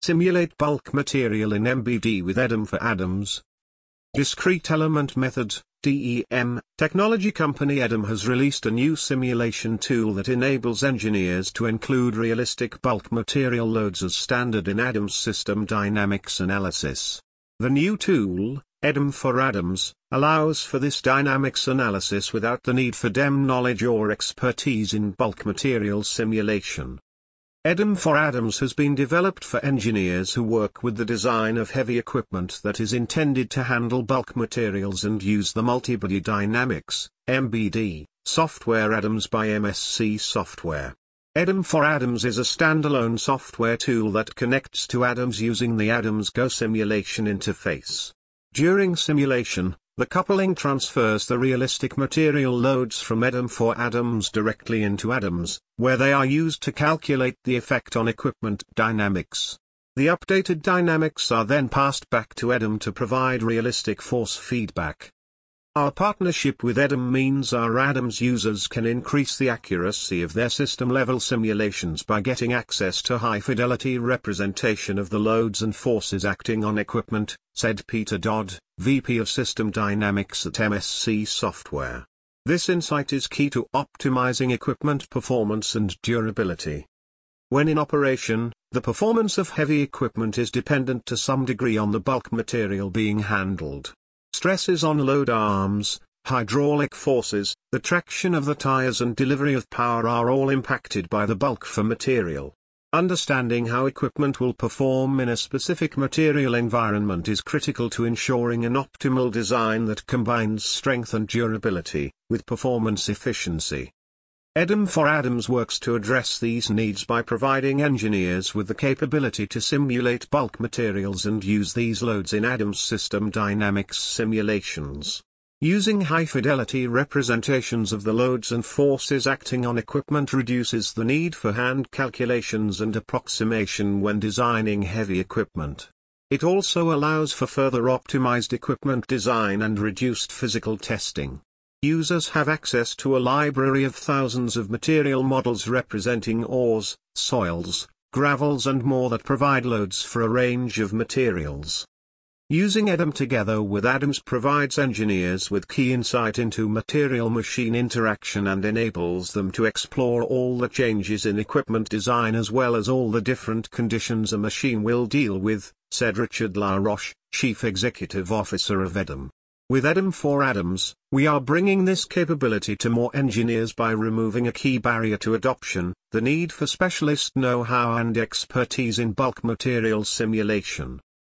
Simulate bulk material in MBD with EDM for Atoms. Discrete Element Method, DEM. Technology company EDM has released a new simulation tool that enables engineers to include realistic bulk material loads as standard in Atoms system dynamics analysis. The new tool, EDM for Atoms, allows for this dynamics analysis without the need for DEM knowledge or expertise in bulk material simulation. EDM for Atoms has been developed for engineers who work with the design of heavy equipment that is intended to handle bulk materials and use the Multibody Dynamics, MBD, software Atoms by MSC Software. EDM for Atoms is a standalone software tool that connects to Atoms using the Atoms Go simulation interface. During simulation, the coupling transfers the realistic material loads from EDM for Atoms directly into Atoms, where they are used to calculate the effect on equipment dynamics. The updated dynamics are then passed back to EDM to provide realistic force feedback. Our partnership with EDM means our Atoms users can increase the accuracy of their system-level simulations by getting access to high-fidelity representation of the loads and forces acting on equipment, said Peter Dodd, VP of System Dynamics at MSC Software. This insight is key to optimizing equipment performance and durability. When in operation, the performance of heavy equipment is dependent to some degree on the bulk material being handled. Stresses on load arms, hydraulic forces, the traction of the tires and delivery of power are all impacted by the bulk for material. Understanding how equipment will perform in a specific material environment is critical to ensuring an optimal design that combines strength and durability, with performance efficiency. EDM for Atoms works to address these needs by providing engineers with the capability to simulate bulk materials and use these loads in Atoms system dynamics simulations. Using high-fidelity representations of the loads and forces acting on equipment reduces the need for hand calculations and approximation when designing heavy equipment. It also allows for further optimized equipment design and reduced physical testing. Users have access to a library of thousands of material models representing ores, soils, gravels and more that provide loads for a range of materials. Using EDM together with Atoms provides engineers with key insight into material-machine interaction and enables them to explore all the changes in equipment design as well as all the different conditions a machine will deal with, said Richard LaRoche, Chief Executive Officer of EDM. With EDM for Atoms, we are bringing this capability to more engineers by removing a key barrier to adoption, the need for specialist know-how and expertise in bulk material simulation.